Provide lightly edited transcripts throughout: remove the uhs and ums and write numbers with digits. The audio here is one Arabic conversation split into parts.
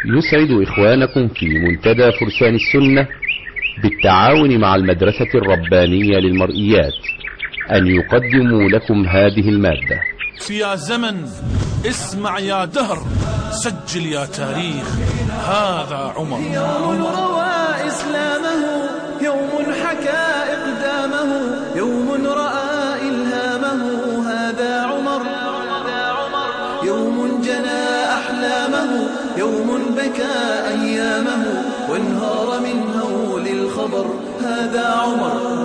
يسعد إخوانكم في منتدى فرسان السنة بالتعاون مع المدرسة الربانية للمرئيات أن يقدموا لكم هذه المادة. يا زمن اسمع، يا دهر سجل، يا تاريخ هذا عمر. يوم روى إسلامه، يوم حكى إقدامه، يوم رأى إلهامه، هذا عمر. يوم جنى أحلامه، يوم بكى أيامه، وانهار من هول الخبر، هذا عمر.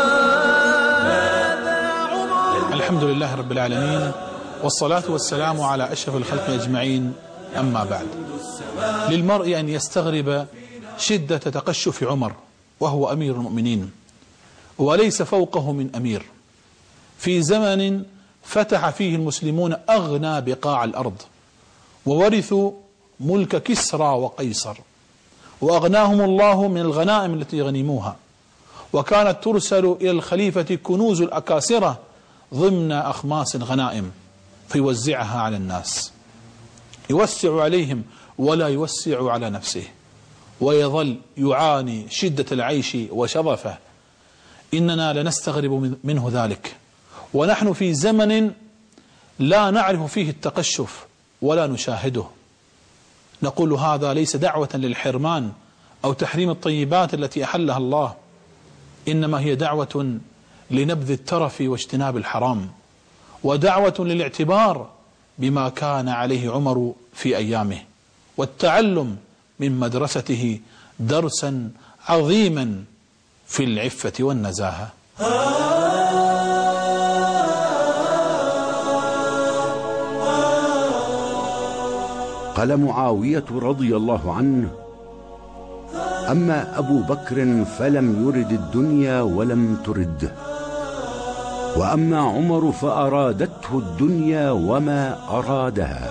الحمد لله رب العالمين، والصلاة والسلام على أشرف الخلق أجمعين، أما بعد. للمرء أن يستغرب شدة تقشف عمر وهو أمير المؤمنين وليس فوقه من أمير، في زمن فتح فيه المسلمون أغنى بقاع الأرض، وورثوا ملك كسرى وقيصر، وأغناهم الله من الغنائم التي غنموها، وكانت ترسل إلى الخليفة كنوز الأكاسرة ضمن أخماس غنائم فيوزعها على الناس، يوسع عليهم ولا يوسع على نفسه، ويظل يعاني شدة العيش وشظفه. إننا لنستغرب منه ذلك، ونحن في زمن لا نعرف فيه التقشف ولا نشاهده. نقول هذا ليس دعوة للحرمان أو تحريم الطيبات التي أحلها الله، إنما هي دعوة لنبذ الترف واجتناب الحرام، ودعوة للاعتبار بما كان عليه عمر في أيامه، والتعلم من مدرسته درسا عظيما في العفة والنزاهة. قال معاوية رضي الله عنه: أما أبو بكر فلم يرد الدنيا ولم ترده، وأما عمر فأرادته الدنيا وما أرادها.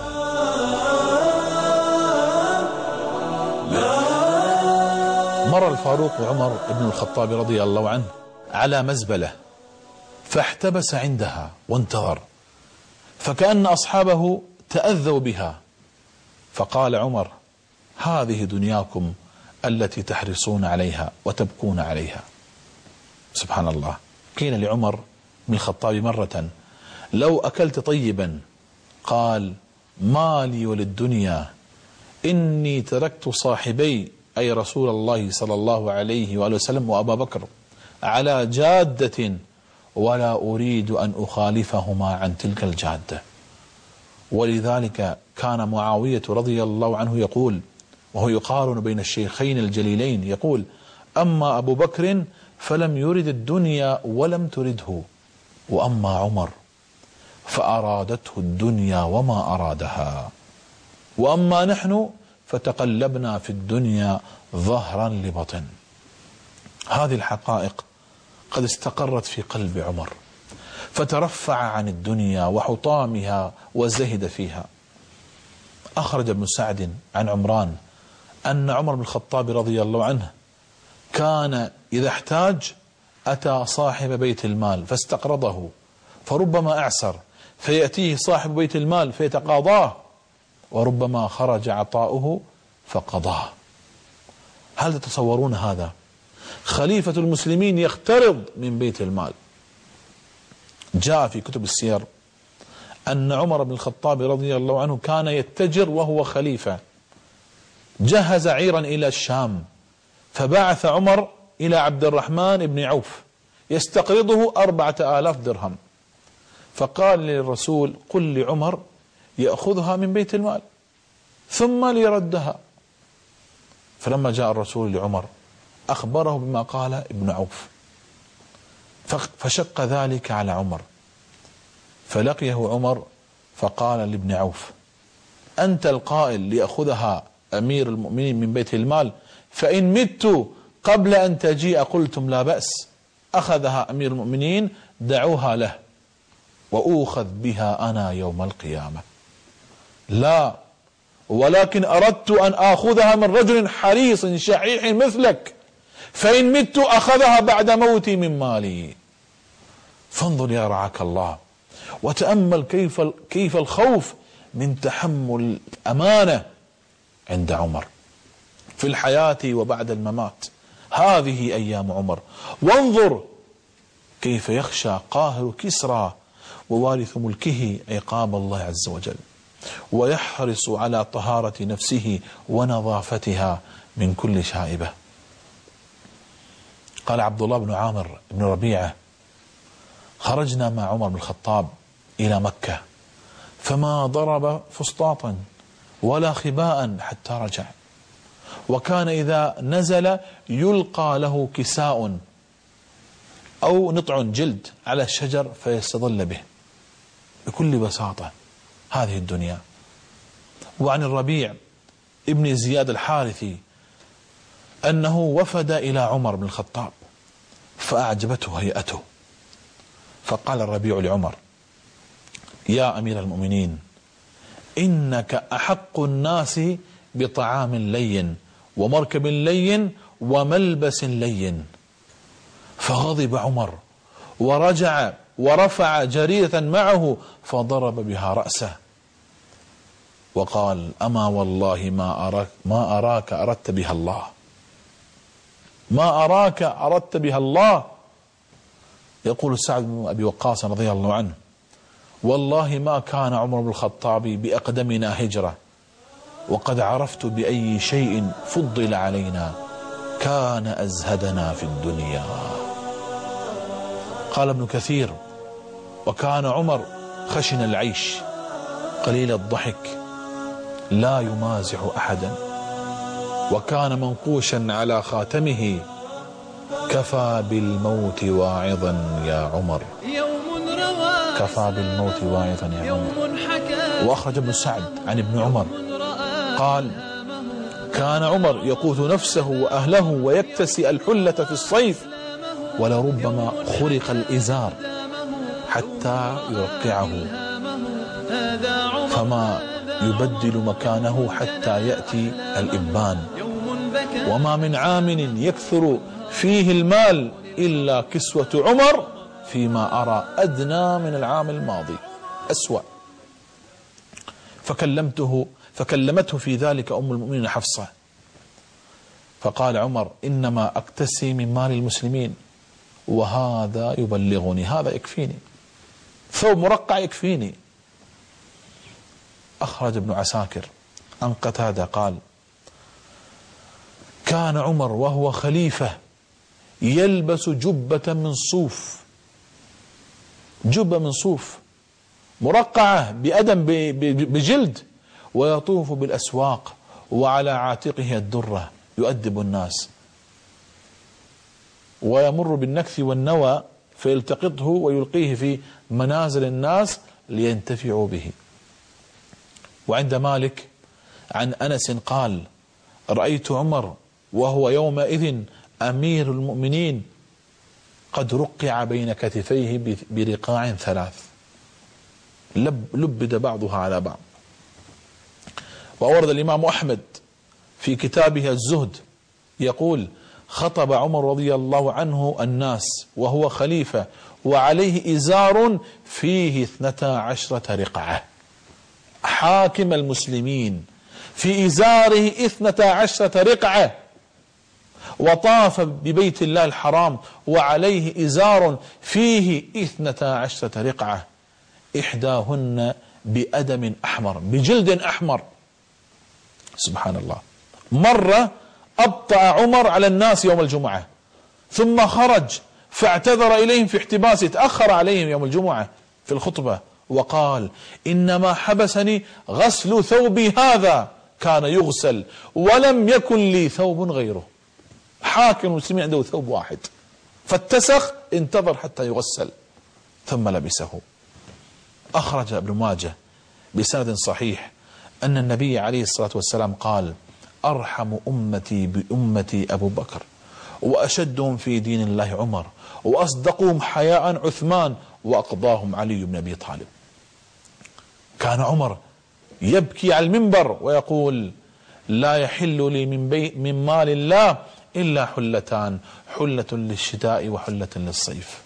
مر الفاروق عمر بن الخطاب رضي الله عنه على مزبلة فاحتبس عندها وانتظر، فكأن أصحابه تأذوا بها، فقال عمر: هذه دنياكم التي تحرصون عليها وتبكون عليها. سبحان الله. قيل لعمر بن الخطاب مرة: لو أكلت طيبا؟ قال: ما لي وللدنيا، إني تركت صاحبي أي رسول الله صلى الله عليه وآله وسلم وأبا بكر على جادة ولا أريد أن أخالفهما عن تلك الجادة. ولذلك كان معاوية رضي الله عنه يقول، وهو يقارن بين الشيخين الجليلين، يقول: أما أبو بكر فلم يرد الدنيا ولم ترده، وأما عمر فأرادته الدنيا وما أرادها، وأما نحن فتقلبنا في الدنيا ظهرا لبطن. هذه الحقائق قد استقرت في قلب عمر، فترفع عن الدنيا وحطامها وزهد فيها. أخرج ابن سعد عن عمران أن عمر بن الخطاب رضي الله عنه كان إذا احتاج أتى صاحب بيت المال فاستقرضه، فربما أعسر فيأتيه صاحب بيت المال فيتقاضاه، وربما خرج عطاؤه فقضاه. هل تتصورون هذا؟ خليفة المسلمين يقترض من بيت المال. جاء في كتب السير أن عمر بن الخطاب رضي الله عنه كان يتجر وهو خليفة، جهز عيرا إلى الشام، فبعث عمر إلى عبد الرحمن بن عوف يستقرضه 4000 درهم، فقال للرسول: قل لعمر يأخذها من بيت المال ثم ليردها. فلما جاء الرسول لعمر أخبره بما قال ابن عوف، فشق ذلك على عمر، فلقيه عمر فقال لابن عوف: أنت القائل ليأخذها أمير المؤمنين من بيت المال، فإن مت قبل أن تجيء قلتم لا بأس، أخذها أمير المؤمنين، دعوها له وأوخذ بها أنا يوم القيامة. لا، ولكن أردت أن آخذها من رجل حريص شحيح مثلك، فإن مت أخذها بعد موتي من مالي. فانظر يا رعاك الله، وتأمل كيف الخوف من تحمل أمانة عند عمر في الحياة وبعد الممات. هذه أيام عمر. وانظر كيف يخشى قاهر كسرى ووارث ملكه عقاب الله عز وجل، ويحرص على طهارة نفسه ونظافتها من كل شائبة. قال عبد الله بن عامر بن ربيعة: خرجنا مع عمر بن الخطاب إلى مكة فما ضرب فسطاطا ولا خباء حتى رجع، وكان إذا نزل يلقى له كساء أو نطع جلد على الشجر فيستظل به. بكل بساطة هذه الدنيا. وعن الربيع ابن زياد الحارثي أنه وفد إلى عمر بن الخطاب فأعجبته هيئته، فقال الربيع لعمر: يا أمير المؤمنين، إنك أحق الناس بطعام لين ومركب لين وملبس لين. فغضب عمر ورجع ورفع جريدة معه فضرب بها رأسه وقال: أما والله ما أراك أردت بها الله، ما أراك أردت بها الله. يقول سعد بن أبي وقاص رضي الله عنه: والله ما كان عمر بن الخطاب بأقدمنا هجرة، وقد عرفت بأي شيء فضل علينا، كان أزهدنا في الدنيا. قال ابن كثير: وكان عمر خشن العيش قليل الضحك لا يمازح أحدا، وكان منقوشا على خاتمه: كفى بالموت واعظا يا عمر، كفى بالموت واعظا يا عمر. وأخرج ابن سعد عن ابن عمر قال: كان عمر يقوت نفسه وأهله ويكتسي الحلة في الصيف، ولربما خرق الإزار حتى يرقعه فما يبدل مكانه حتى يأتي الإبان. وما من عام يكثر فيه المال إلا كسوة عمر فيما أرى أدنى من العام الماضي أسوأ. فكلمته في ذلك أم المؤمنين حفصة، فقال عمر: إنما أكتسي من مال المسلمين وهذا يبلغني، هذا يكفيني، ثوب مرقع يكفيني. أخرج ابن عساكر عن قتادة قال: كان عمر وهو خليفة يلبس جبة من صوف، جبة من صوف مرقعة بأدم بجلد، ويطوف بالأسواق وعلى عاتقه الدرة يؤدب الناس، ويمر بالنكث والنوى فيلتقطه ويلقيه في منازل الناس لينتفعوا به. وعند مالك عن أنس قال: رأيت عمر وهو يومئذ أمير المؤمنين قد رقع بين كتفيه برقاع ثلاث لبد بعضها على بعض. وأورد الإمام أحمد في كتابه الزهد يقول: خطب عمر رضي الله عنه الناس وهو خليفة وعليه إزار فيه 12 رقعة، حاكم المسلمين في إزاره 12 رقعة، وطاف ببيت الله الحرام وعليه إزار فيه 12 رقعة، إحداهن بأدم أحمر، بجلد أحمر. سبحان الله. مرة أبطأ عمر على الناس يوم الجمعة ثم خرج فاعتذر إليهم في احتباسه، تأخر عليهم يوم الجمعة في الخطبة وقال: إنما حبسني غسل ثوبي هذا، كان يغسل ولم يكن لي ثوب غيره. حاكم المسلمين عنده ثوب واحد فاتسخ، انتظر حتى يغسل ثم لبسه. أخرج ابن ماجه بسند صحيح أن النبي عليه الصلاة والسلام قال: أرحم أمتي بأمتي أبو بكر، وأشدهم في دين الله عمر، وأصدقهم حياء عثمان، وأقضاهم علي بن أبي طالب. كان عمر يبكي على المنبر ويقول: لا يحل لي من مال الله إلا حلتان، حلة للشتاء وحلة للصيف.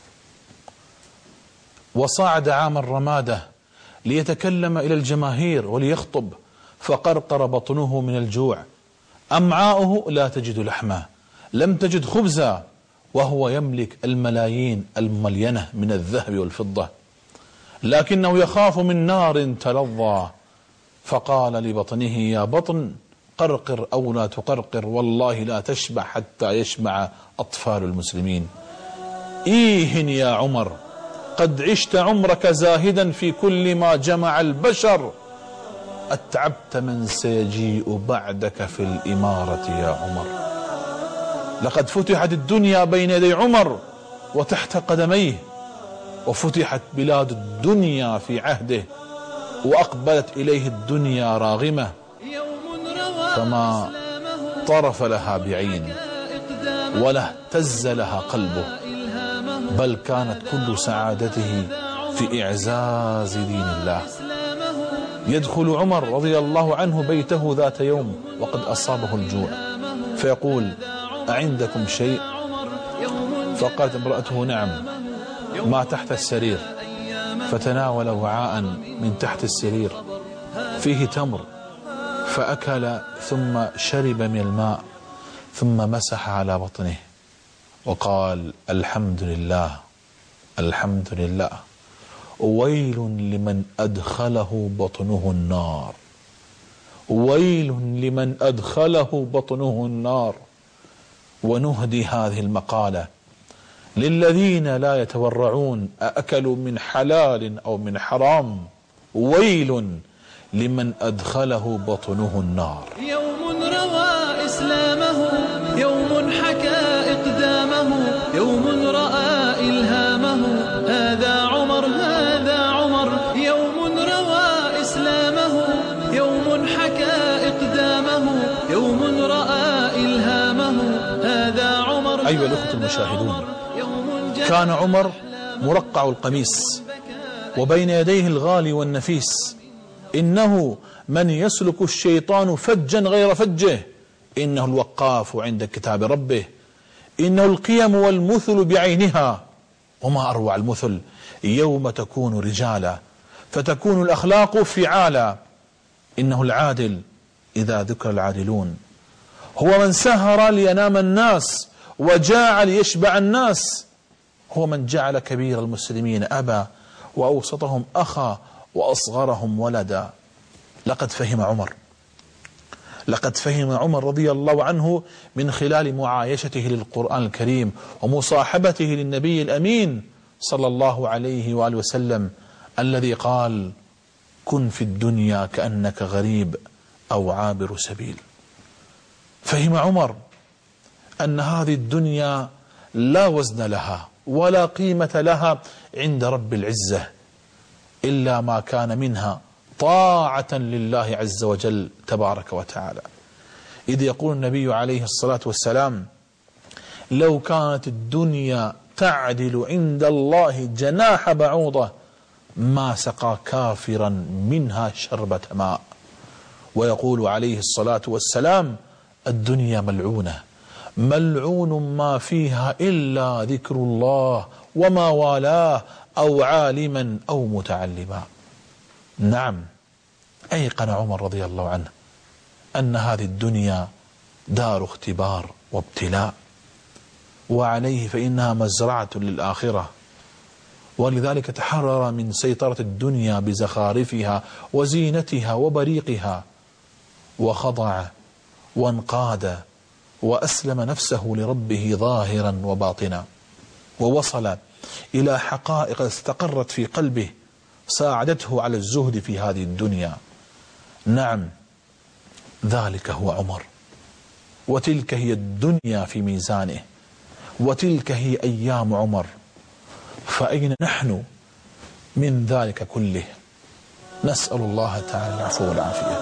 وصعد عام الرمادة ليتكلم إلى الجماهير وليخطب، فقرقر بطنه من الجوع، أمعاؤه لا تجد لحما، لم تجد خبزا، وهو يملك الملايين الملينة من الذهب والفضة، لكنه يخاف من نار تلظى، فقال لبطنه: يا بطن قرقر أو لا تقرقر، والله لا تشبع حتى يشبع أطفال المسلمين. إيه يا عمر، قد عشت عمرك زاهدا في كل ما جمع البشر، أتعبت من سيجيء بعدك في الإمارة يا عمر. لقد فتحت الدنيا بين يدي عمر وتحت قدميه، وفتحت بلاد الدنيا في عهده، وأقبلت إليه الدنيا راغمة، فما طرف لها بعين ولا اهتز لها قلبه، بل كانت كل سعادته في إعزاز دين الله. يدخل عمر رضي الله عنه بيته ذات يوم وقد أصابه الجوع، فيقول: أعندكم شيء؟ فقالت امرأته: نعم، ما تحت السرير. فتناول وعاء من تحت السرير فيه تمر، فأكل ثم شرب من الماء، ثم مسح على بطنه وقال: الحمد لله، الحمد لله، ويل لمن أدخله بطنه النار، ويل لمن أدخله بطنه النار. ونهدي هذه المقالة للذين لا يتورعون أأكلوا من حلال أو من حرام، ويل لمن أدخله بطنه النار. يوم روى إسلامه، يوم حكى إقدامه، يوم رأى إلهامه، هذا عمر، هذا عمر. يوم روى إسلامه، يوم حكى إقدامه، يوم رأى إلهامه، هذا عمر. أيها الأخوة المشاهدون، كان عمر مرقع القميص وبين يديه الغالي والنفيس، إنه من يسلك الشيطان فجا غير فجه، إنه الوقاف عند كتاب ربه، إنه القيم والمثل بعينها، وما أروع المثل يوم تكون رجالا فتكون الأخلاق فعالا. إنه العادل إذا ذكر العادلون، هو من سهر لينام الناس وجاع ليشبع الناس، هو من جعل كبير المسلمين أبا وأوسطهم أخا وأصغرهم ولدا. لقد فهم عمر رضي الله عنه من خلال معايشته للقرآن الكريم ومصاحبته للنبي الأمين صلى الله عليه وآله وسلم، الذي قال: كن في الدنيا كأنك غريب أو عابر سبيل. فهم عمر أن هذه الدنيا لا وزن لها ولا قيمة لها عند رب العزة إلا ما كان منها طاعة لله عز وجل تبارك وتعالى. إذ يقول النبي عليه الصلاة والسلام: لو كانت الدنيا تعدل عند الله جناح بعوضة ما سقى كافرا منها شربة ماء. ويقول عليه الصلاة والسلام: الدنيا ملعونة، ملعون ما فيها إلا ذكر الله وما والاه أو عالما أو متعلما. نعم، أيقن عمر رضي الله عنه أن هذه الدنيا دار اختبار وابتلاء، وعليه فإنها مزرعة للآخرة، ولذلك تحرر من سيطرة الدنيا بزخارفها وزينتها وبريقها، وخضع وانقاد وأسلم نفسه لربه ظاهرا وباطنا، ووصل إلى حقائق استقرت في قلبه ساعدته على الزهد في هذه الدنيا. نعم، ذلك هو عمر، وتلك هي الدنيا في ميزانه، وتلك هي أيام عمر. فأين نحن من ذلك كله؟ نسأل الله تعالى العفو والعافية.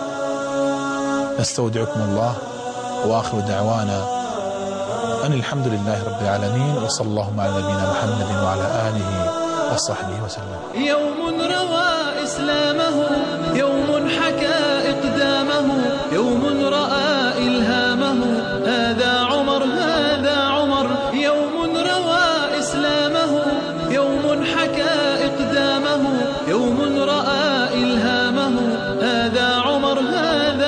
نستودعكم الله، وآخر دعوانا أن الحمد لله رب العالمين، وصلى الله على نبينا محمد وعلى آله وصحبه وسلم. يوم روى إسلامه، يوم حكى إقدامه، يوم رأى إلهامه، هذا عمر، هذا عمر. يوم روى إسلامه، يوم حكى إقدامه، يوم رأى إلهامه، هذا عمر، هذا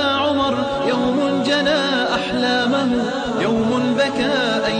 بنى أحلامه، يوم بكى